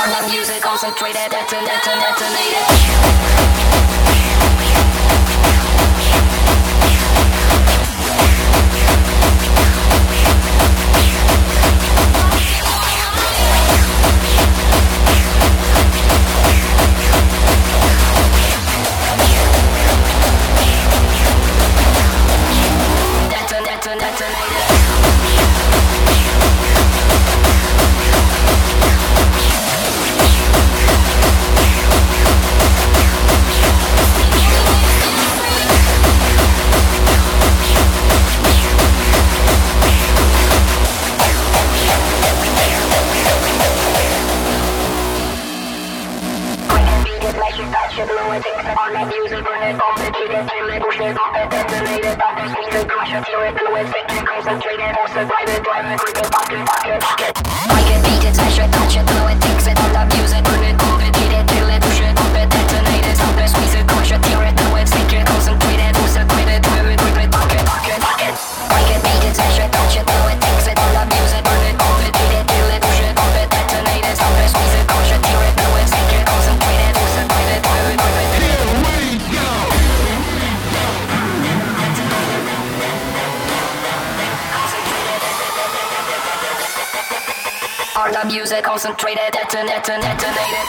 the music concentrated, detonated. Concentrated, also private, pocket. I can beat it, smash it, touch it, blow it, fix it, on the music, burn it, complicated, kill it, push it, pump it, detonate it, stop it, squeeze it, crush it, tear it, blow it, stick it, concentrated, also private, pocket. I can beat it, smash it, touch it, blow it, fix it, on the music, burn it, complicated, kill it, push it, pump it, detonate it, stop it, squeeze it, crush it, tear it, blow it, stick it, concentrated, also private. Here we go. All the music concentrated, detonated.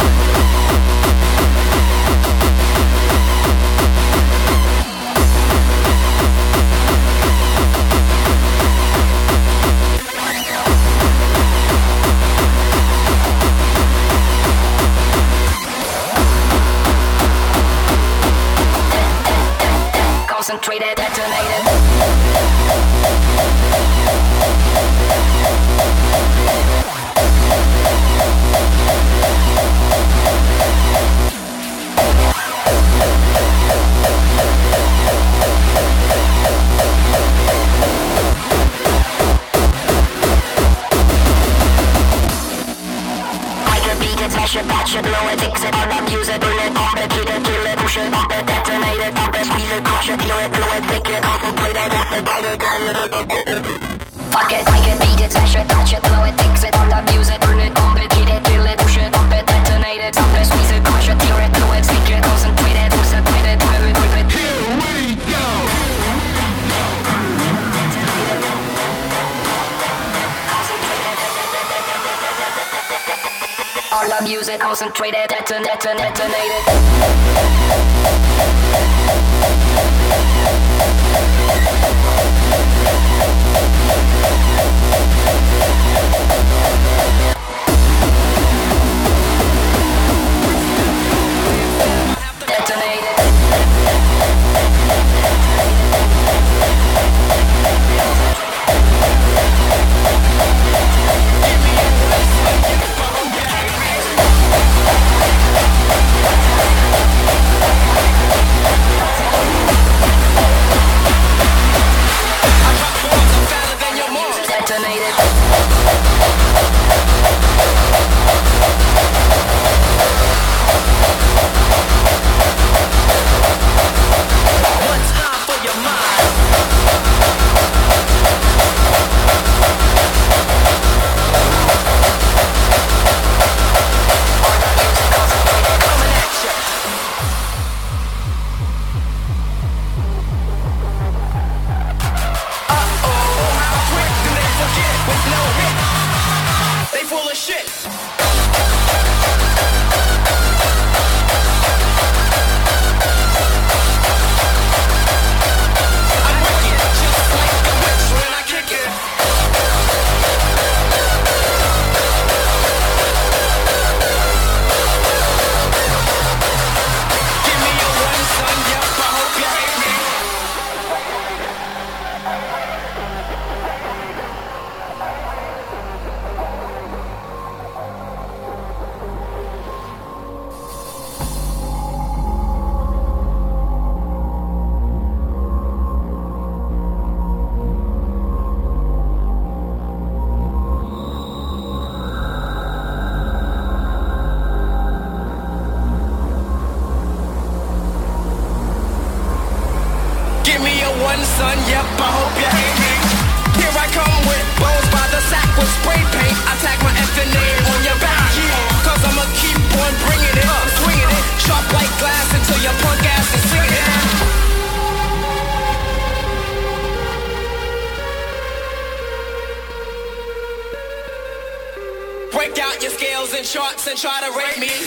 Concentrated, detonated. Smash it, batch it, blow it, fix it, on the music, burn it, complicated, kill it, push it, pump it, detonate it, pump it, squeeze it, crush it, tear it, blow it, take it, concentrate it, fuck it, I can beat it, smash it, batch it, blow it, fix it, on the music, burn it, complicated, kill it, push it, pump it, detonate it, pump it, squeeze it, crush it, tear it, blow it, take it, concentrate it, concentrate it. Here we go. All the music concentrated, detonated. one, son, yep, I hope you hate me. Here I come with bones by the sack with spray paint. I tag my effing name on your back, yeah, cause Break out your scales and charts and try to rate me.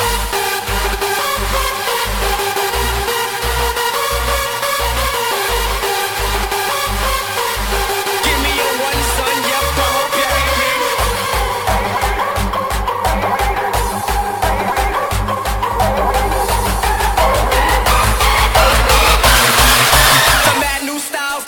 Give me a one, son, yep, I hope you hate me. The mad new styles.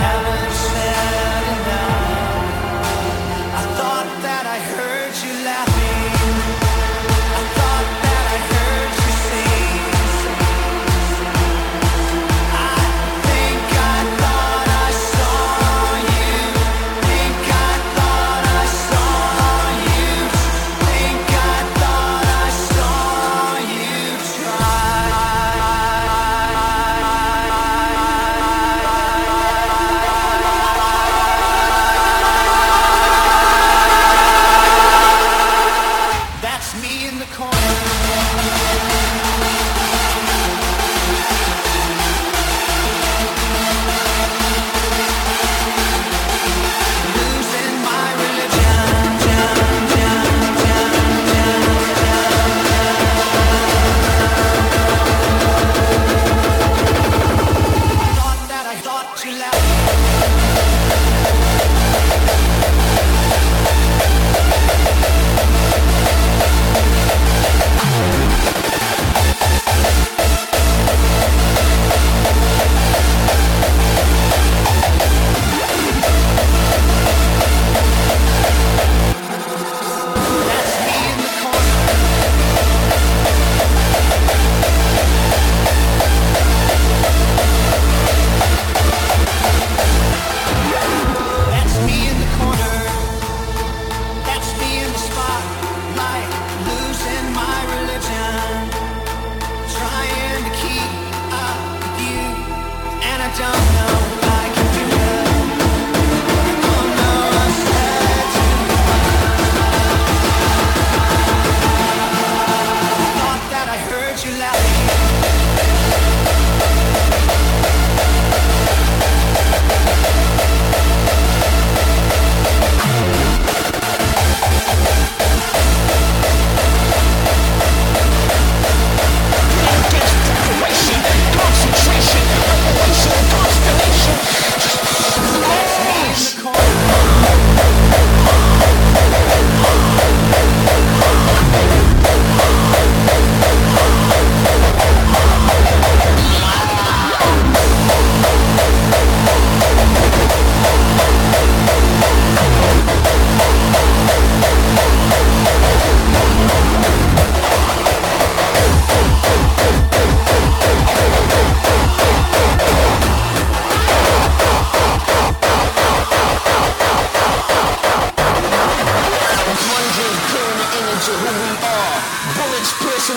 I thought that I heard you laugh.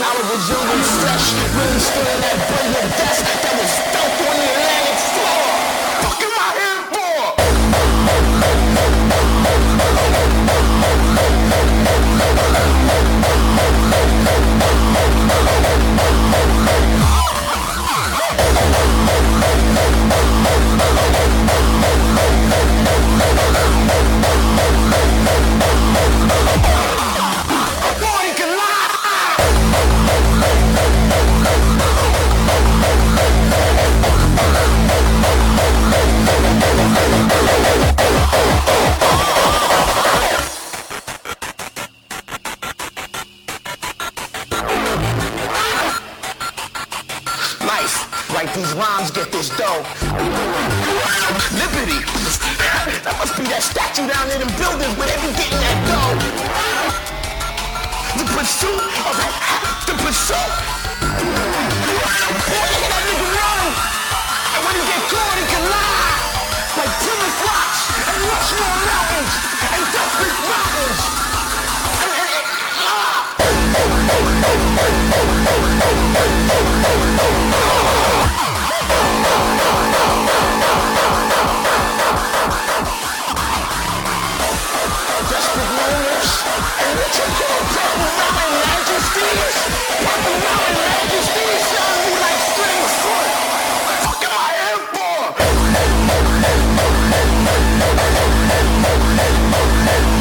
out of the jungle fresh. Really stood in that brilliant desk that was built on the Atlantic floor. Fuck am I here for? Write these rhymes, get this dough. Liberty. That must be that statue down in them buildings where they be getting that dough. The pursuit of the pursuit. Boy, look at that nigga run. And when he get caught, he can lie. Like Plymouth Rocks and Rushmore Mountains and Dustbridge Mountains. Fuck am I here for?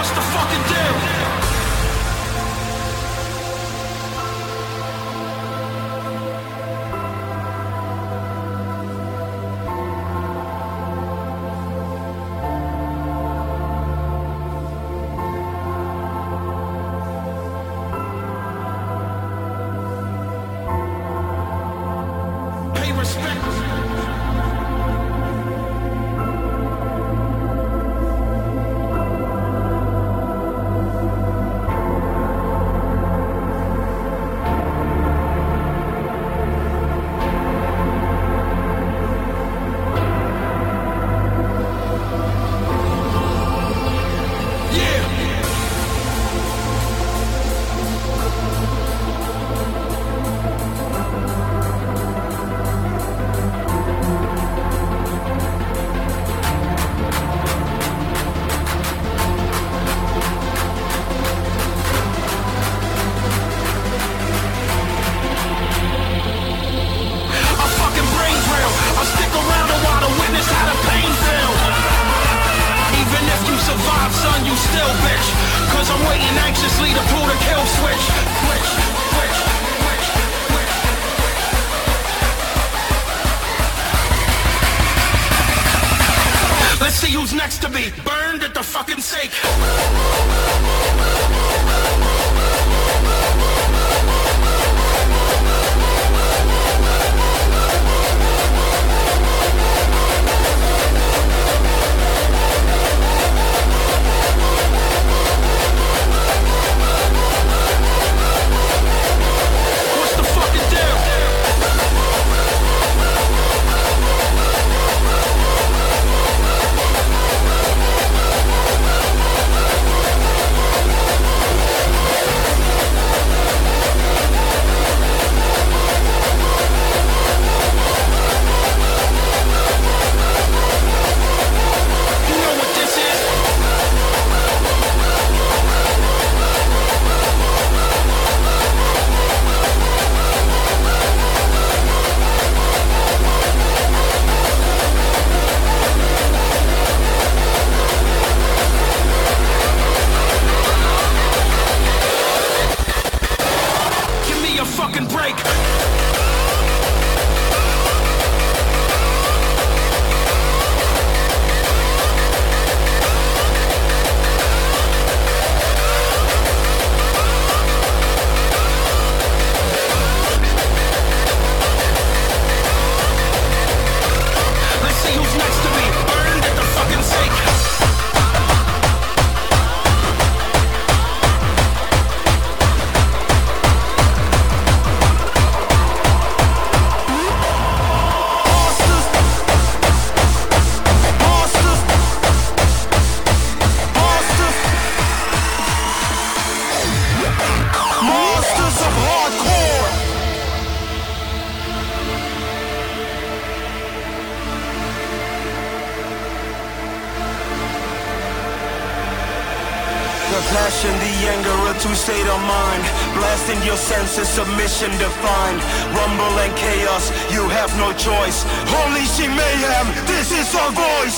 What's the fucking deal? Pay respect. Let's see who's next to me. Burned at the fucking stake. What's the fucking deal? Fucking break. Let's see who's next to me. Burned at the fucking stake. The passion, the anger, a two-state of mind. Blasting your senses, submission defined. Rumble and chaos, you have no choice. Unleashing mayhem, this is our voice.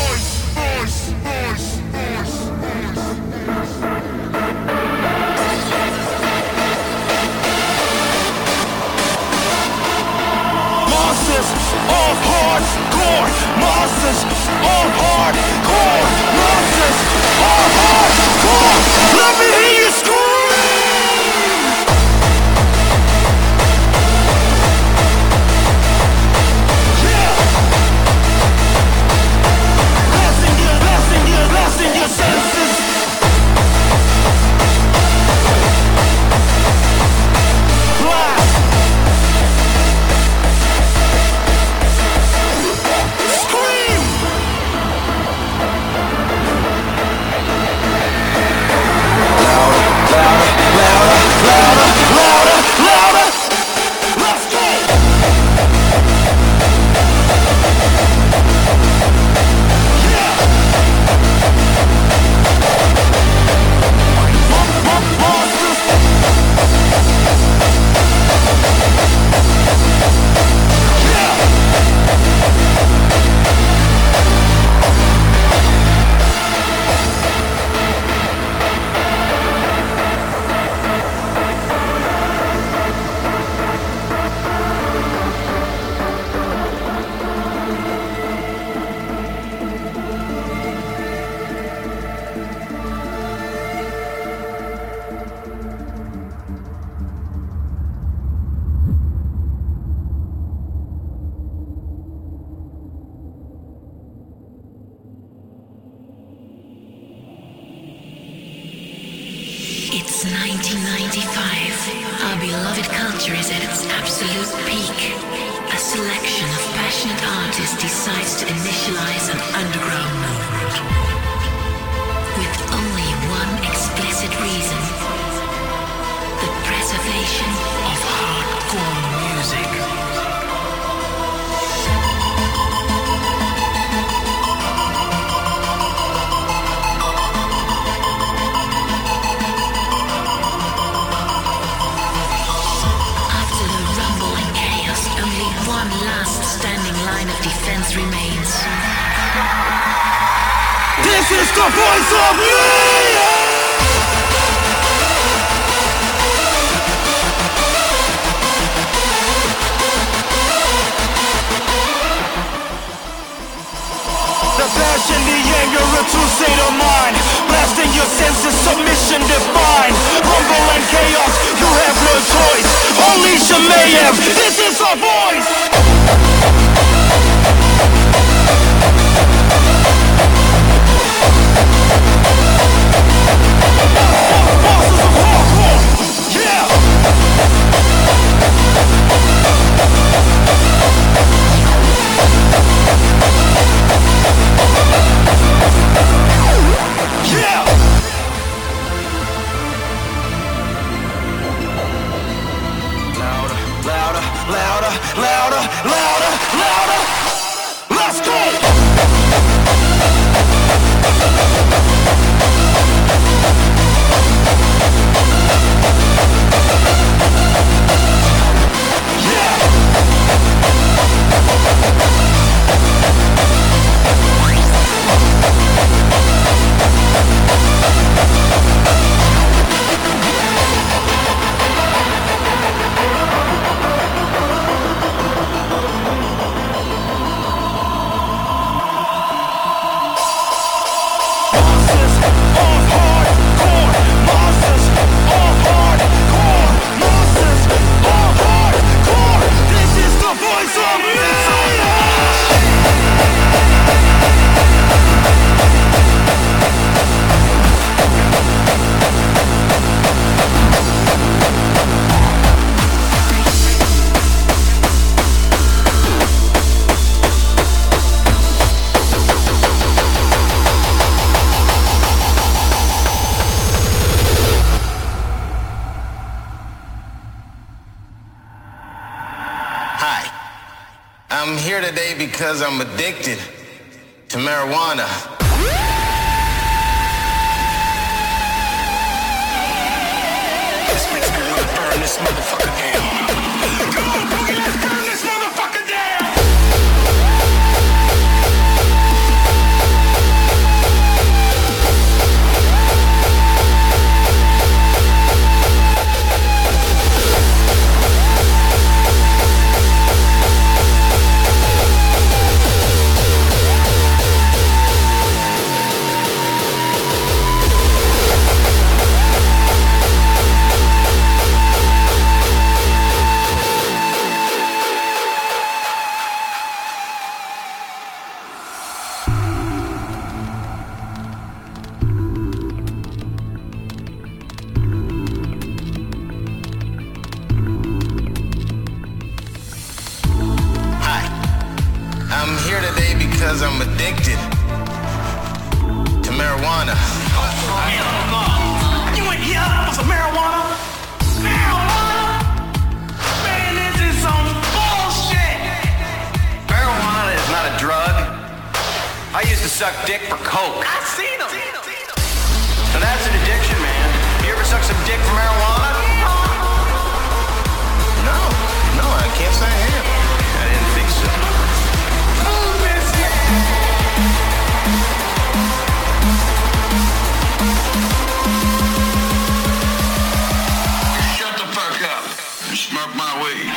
Monsters of hardcore. Monsters of hardcore. Monsters of hardcore. Let me hear you scream. Yeah. Blasting your senses. Blast. Scream. 1995, our beloved culture is at its absolute peak. A selection of passionate artists decides to initialize an underground movement. With only one explicit reason: the preservation of hardcore music. One last standing line of defense remains. This is the voice of me! The passion, the anger, a true state of mind. Blasting your senses, submission divine. Rumble and chaos, you have no choice. Unleash your mayhem, this is our voice. Bosses of hardcore, yeah. Yeah! Louder, louder, louder, louder, louder, louder. Let's go! I'm here today because I'm addicted to marijuana. This makes me wanna burn this motherfucker down. Come on, Boogie, let's burn this motherfucker down! Because I'm addicted to marijuana. You ain't here for marijuana? Marijuana? Man, this is some bullshit! Marijuana is not a drug. I used to suck dick for coke. I seen them! So that's an addiction, man. You ever suck some dick for marijuana? No, I can't say I have. I didn't think so. Shut the fuck up and smoke my weed.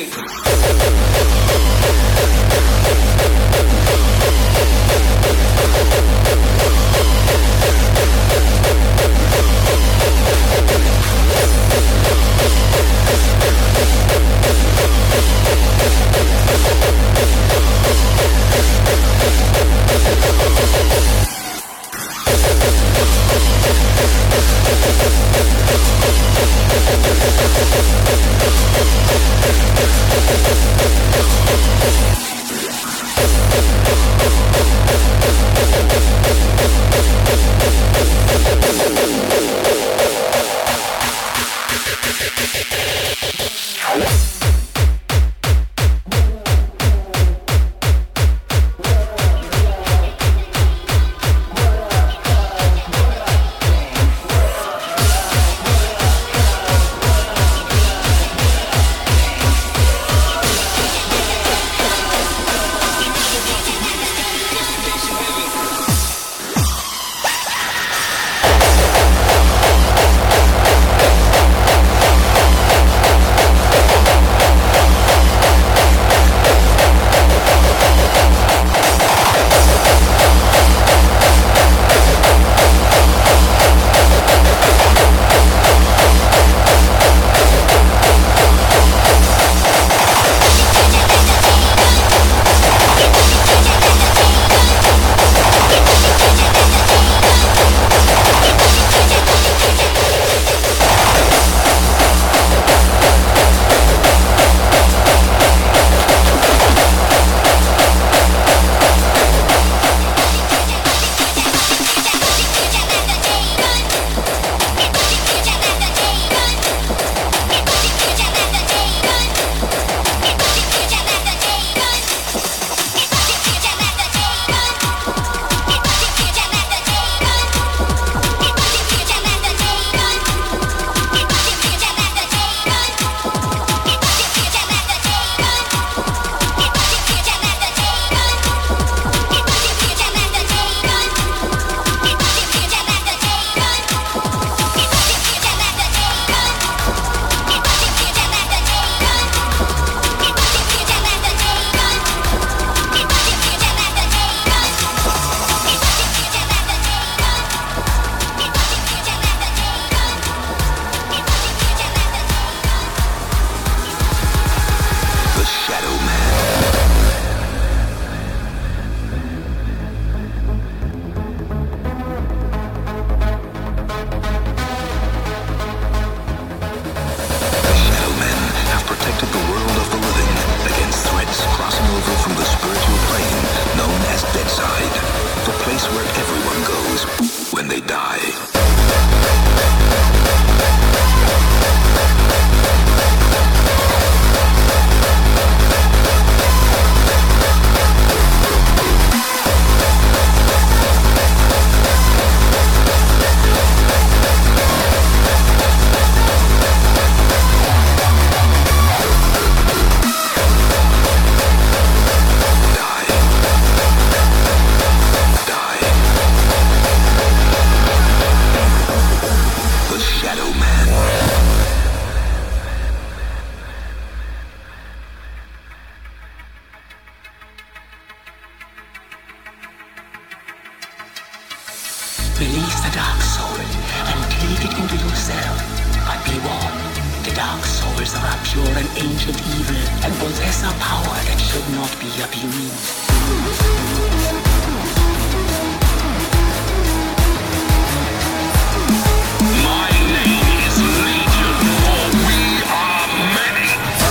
Release the dark sword and take it into yourself. But be warned, the dark souls are a pure and ancient evil and possess a power that should not be abused. My name is Legion, for we are many.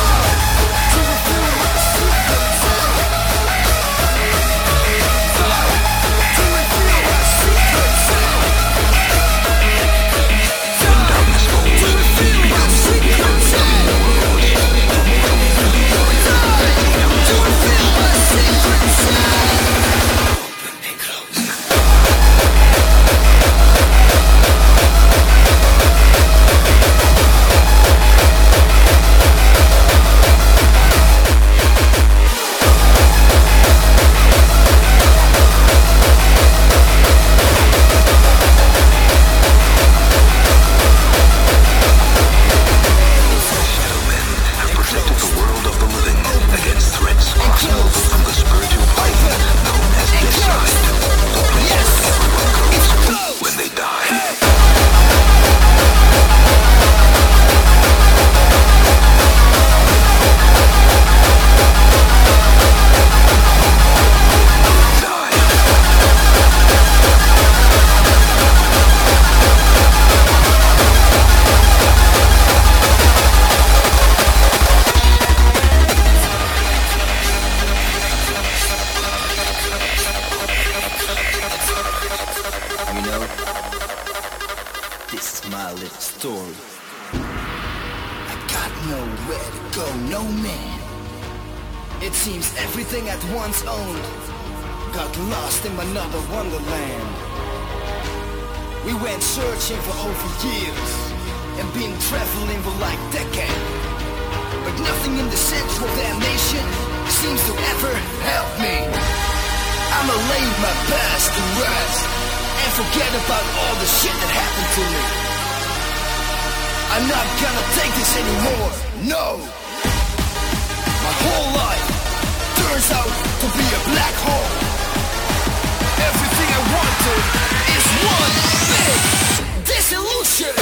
When darkness falls, it becomes the gate of some worlds. Immortal, solid story. I got nowhere to go, no man. It seems everything at once owned got lost in another wonderland. We went searching for over years and been traveling for like decades. But nothing in the central damnation seems to ever help me. I'ma lay my past to rest and forget about all the shit that happened to me. I'm not gonna take this anymore, no. My whole life turns out to be a black hole. Everything I wanted is one big disillusion.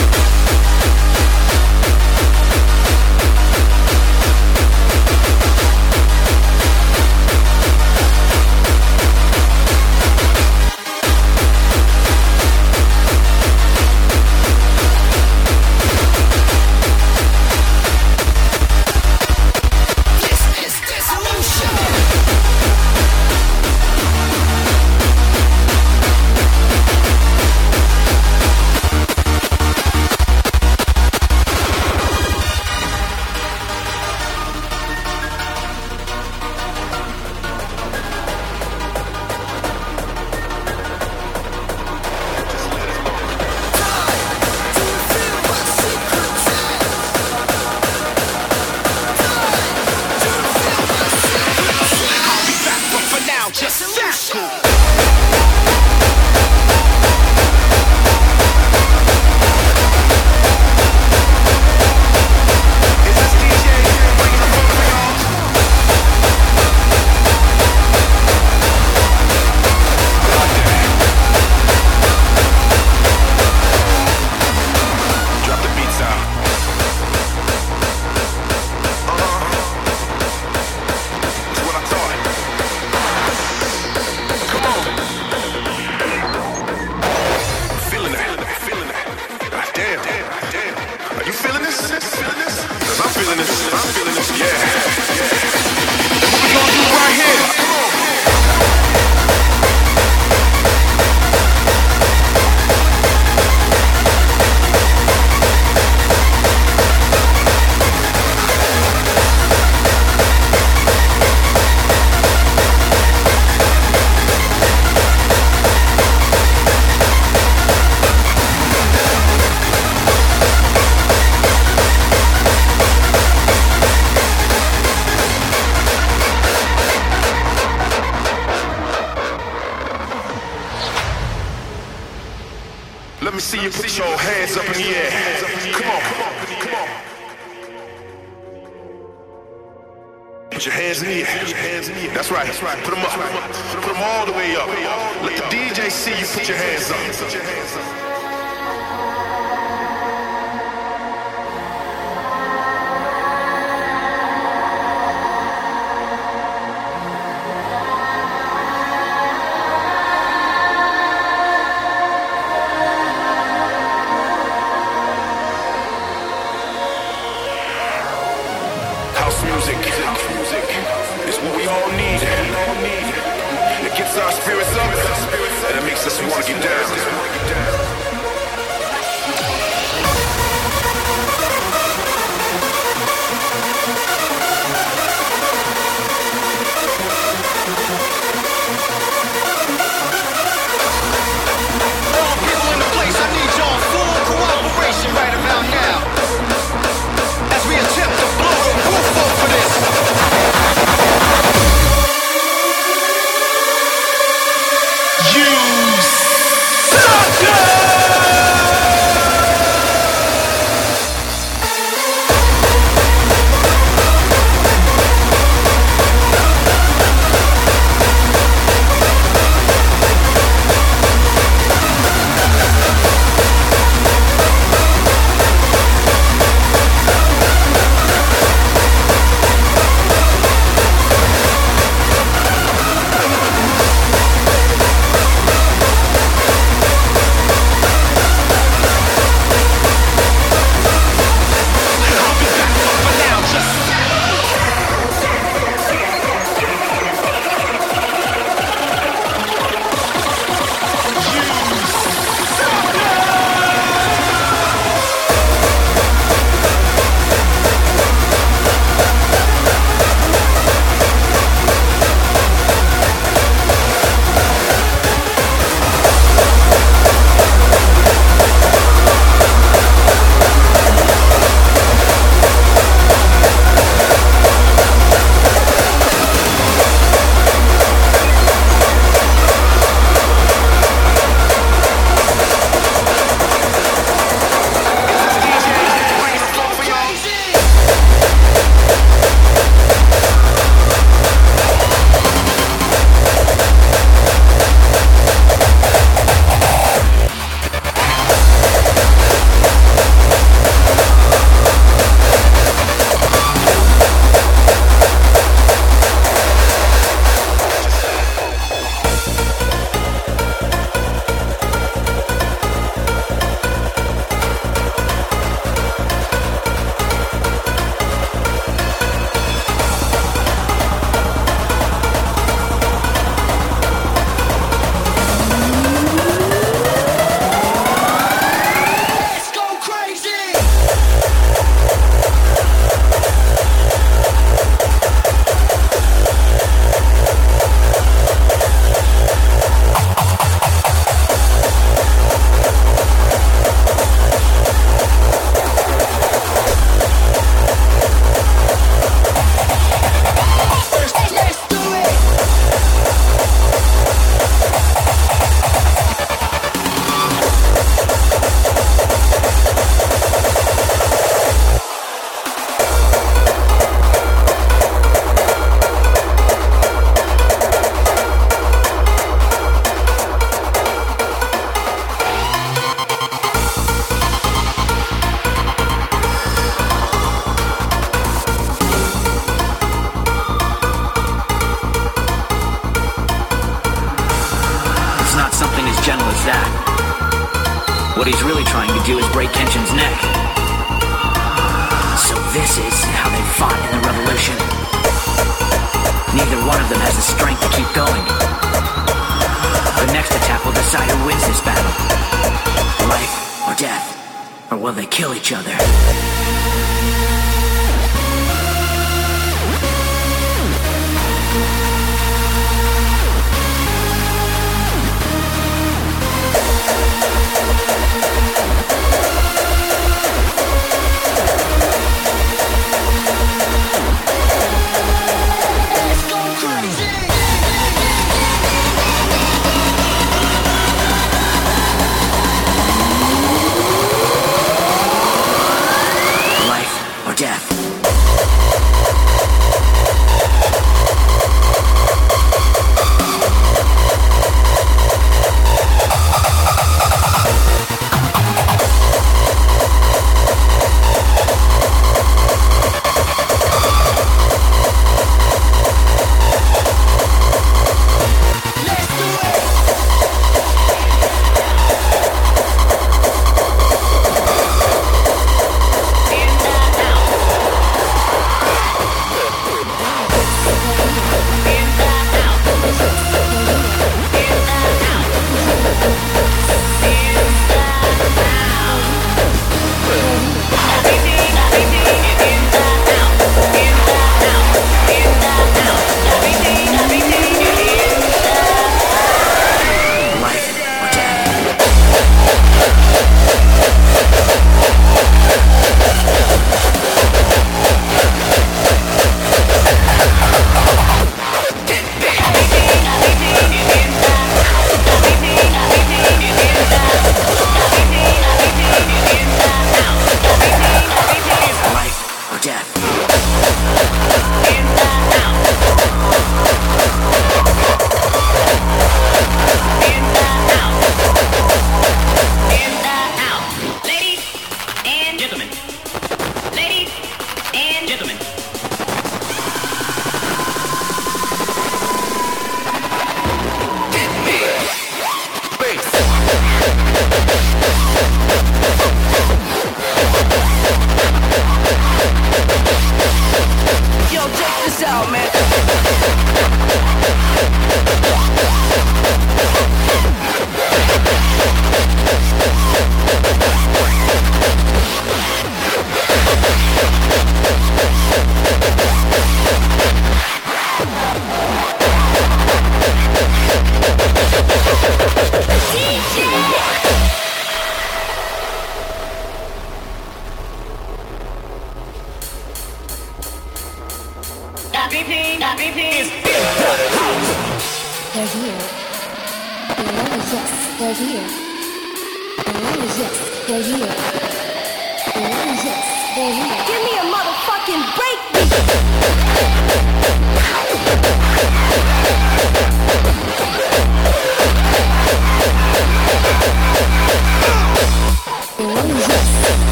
Let me see you put your hands up in the air. Come on. Put your hands in the air. That's right. Put them up. Put them all the way up. Let the DJ see you put your hands up. It's what we all need. It gets our spirits up, and it makes us want to get down. All people in the place, I need your full cooperation right about now, as we attempt to blow the roof off of this. You sucker! he's really trying to do is break Kenshin's neck. So this is how they fought in the revolution. Neither one of them has the strength to keep going. The next attack will decide who wins this battle. Life or death. Or will they kill each other?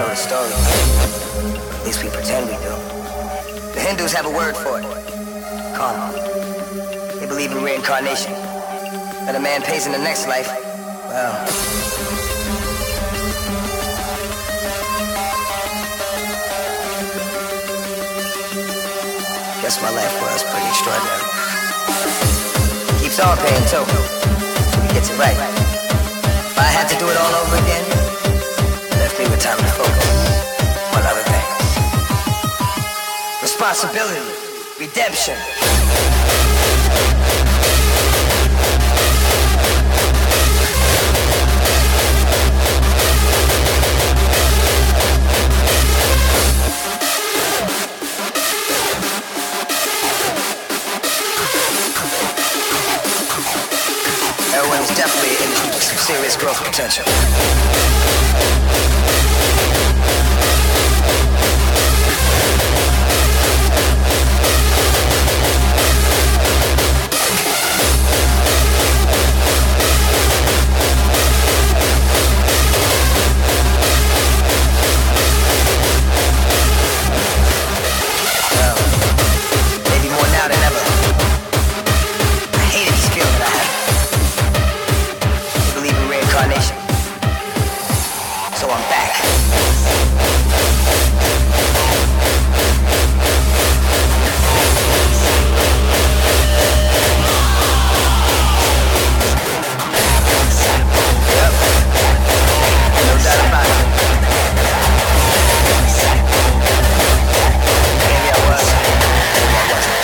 know the story. At least we pretend we do. The Hindus have a word for it. Karma. They believe in reincarnation. That a man pays in the next life, well... guess my life was pretty extraordinary. Keeps on paying too. He gets it right. If I had to do it all over again, left me with time to focus on other things. Responsibility, redemption. Heroin is definitely an industry with some serious growth potential. Well, maybe more now than ever. I hated this feeling that I had. Reincarnation. So I'm back. Yep. No doubt about it. Maybe I was. Maybe I wasn't.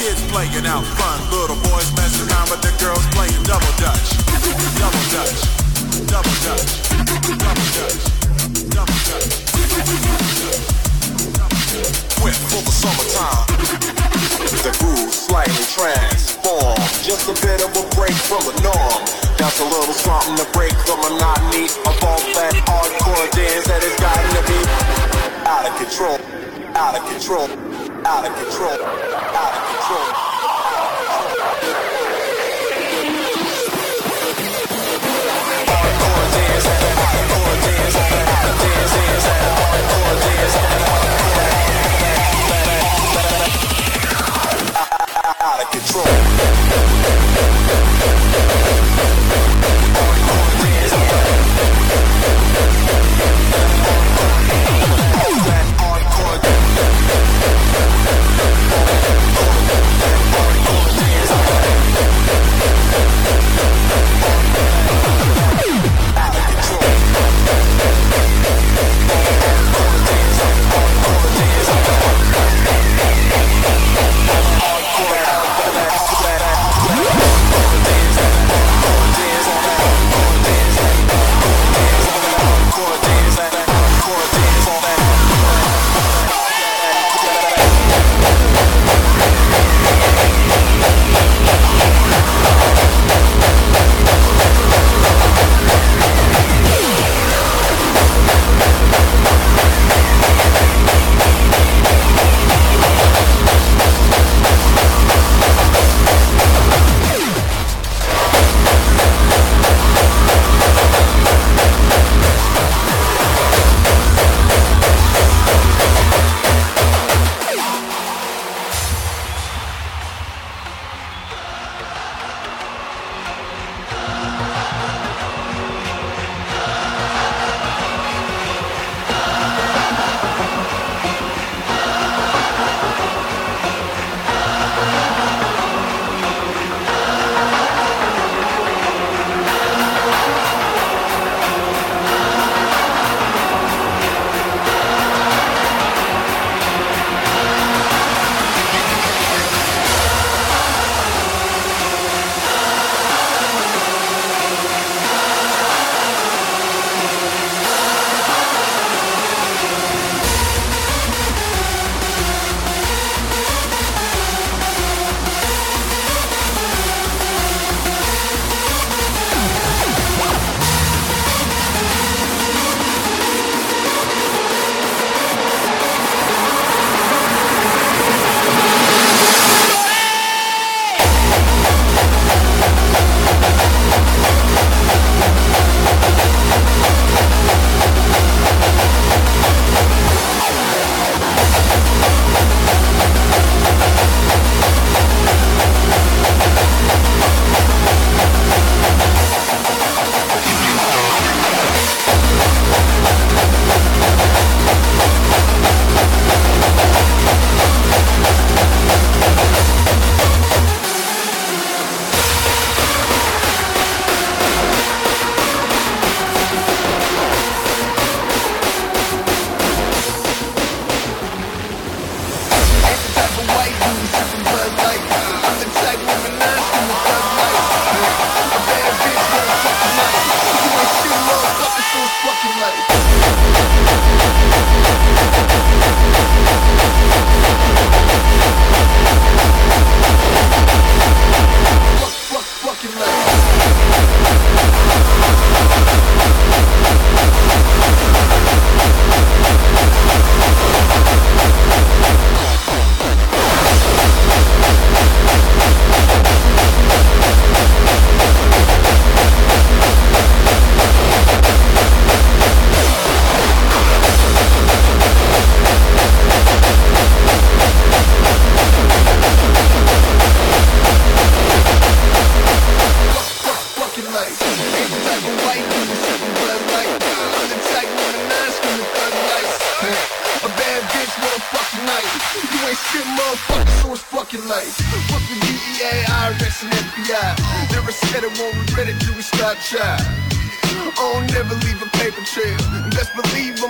kids playing out front. Little boys messing around, but the girls playing double dutch. Double dutch. Double dutch. Double dutch. Double dutch. Went for the summertime. The groove slightly transformed. Just a bit of a break from the norm. That's a little something to break the monotony of all that hardcore dance that has gotten to be out of control, out of control, out of control, out of control. Hardcore dance, hardcore dance, hardcore dance, hardcore dance, out of control.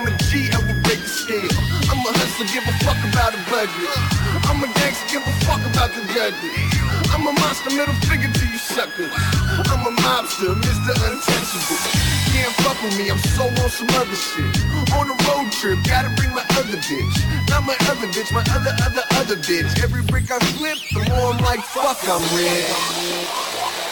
I'm a hustler, give a fuck about a budget. I'm a gangster, give a fuck about the judges. I'm a monster, middle finger to you suckers. I'm a mobster, Mr. Untouchable. Can't fuck with me, I'm so on some other shit. On a road trip, gotta bring my other bitch. Not my other bitch, my other bitch. Every brick I flip, the more I'm like, fuck, I'm red.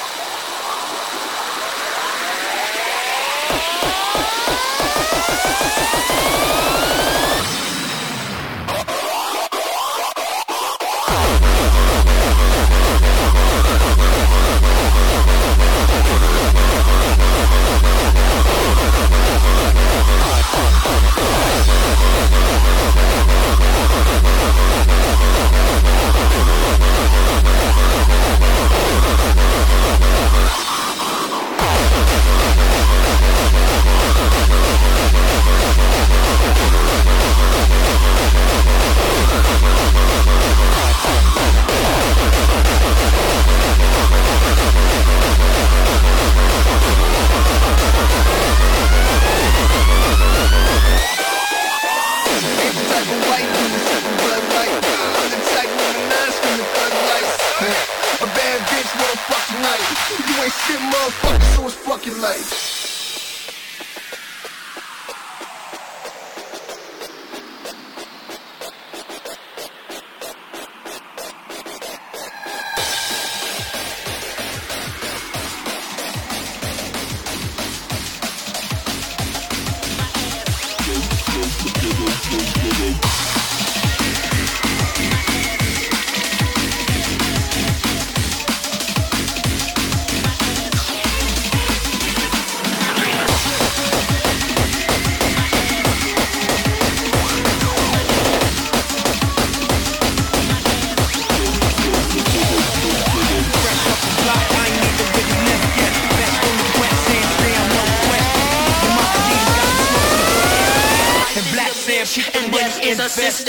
And death is a sister.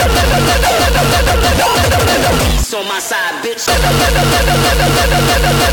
On my side, bitch.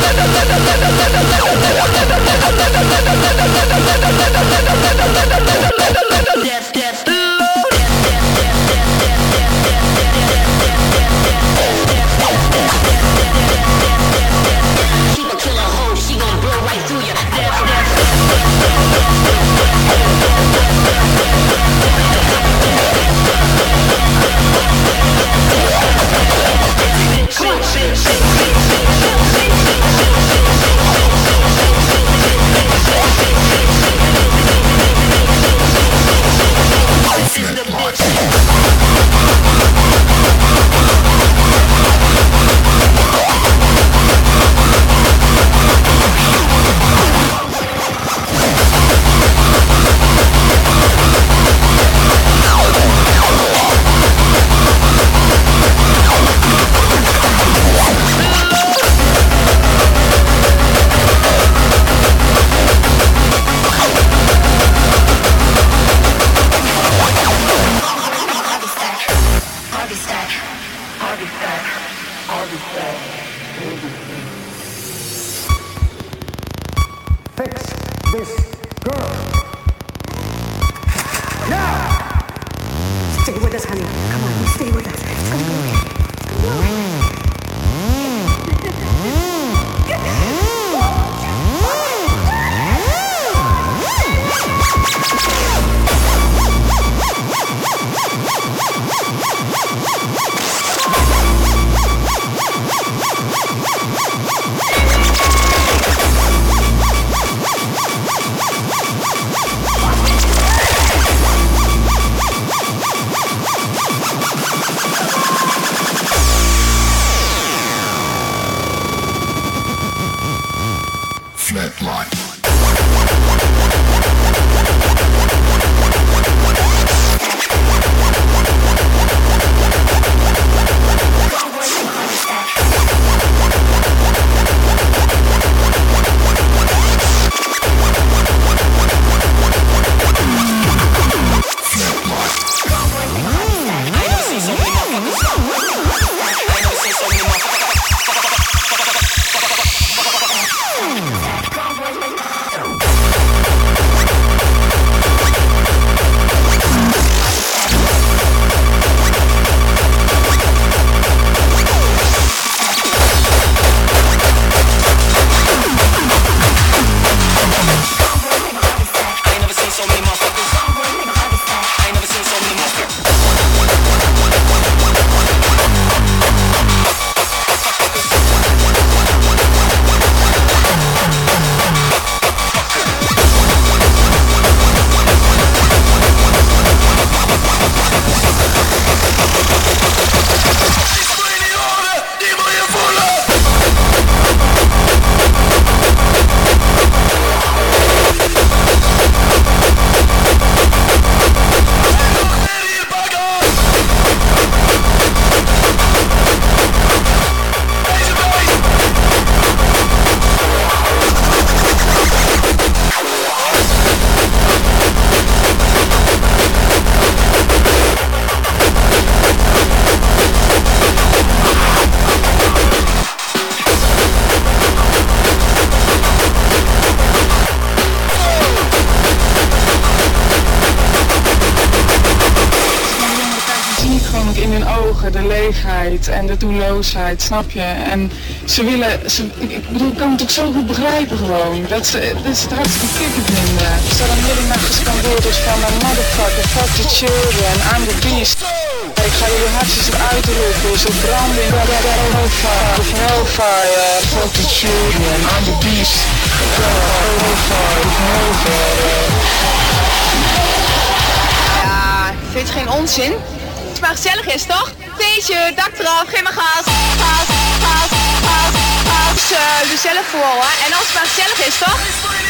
de leegheid en de doelloosheid, snap je? En ze willen, ik bedoel, ik kan het ook zo goed begrijpen gewoon, dat ze het hartstikke kicken vinden. Ze dan hele nacht gescandeerd is van een motherfucker, fuck the children, I'm the beast. Ik ga jullie hartjes eruit roepen, ze branden in hellfire, fuck the children, I'm the beast. Ja, vind je geen onzin? Als het maar gezellig is, toch? Feestje, dak eraf, geef maar gas. Dus zelf voor hoor. En als het maar gezellig is, toch?